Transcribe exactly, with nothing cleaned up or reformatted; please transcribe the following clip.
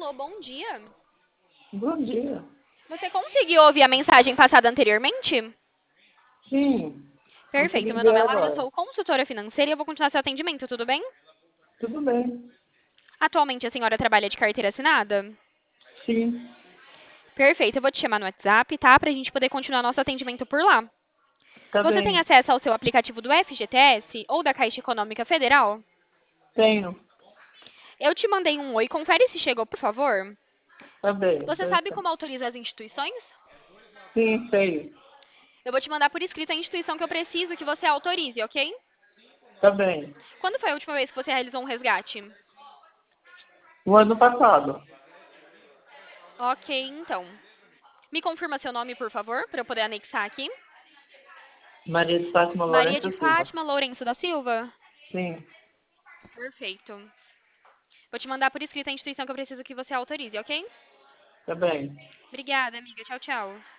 Alô, bom dia. Bom dia. Você conseguiu ouvir a mensagem passada anteriormente? Sim, Perfeito. consegui Meu ver nome é Lara, eu agora. sou consultora financeira e eu vou continuar seu atendimento, tudo bem? Tudo bem. Atualmente a senhora trabalha de carteira assinada? Sim, Perfeito. Eu vou te chamar no WhatsApp, tá? Pra gente poder continuar nosso atendimento por lá. tá Você tem bem. acesso ao seu aplicativo do F G T S ou da Caixa Econômica Federal? Tenho. Eu te mandei um oi, confere se chegou, por favor. Tá bem. Você Tá- sabe tá- como autoriza as instituições? Sim, sei. Eu vou te mandar por escrito a instituição que eu preciso que você autorize, ok? Tá bem. Quando foi a última vez que você realizou um resgate? O ano passado. Ok, então. Me confirma seu nome, por favor, para eu poder anexar aqui. Maria de Fátima Maria de Lourenço Silva. Fátima Lourenço da Silva. Sim, Perfeito. Vou te mandar por escrito a instituição que eu preciso que você autorize, ok? tá bem. Obrigada, amiga. Tchau, tchau.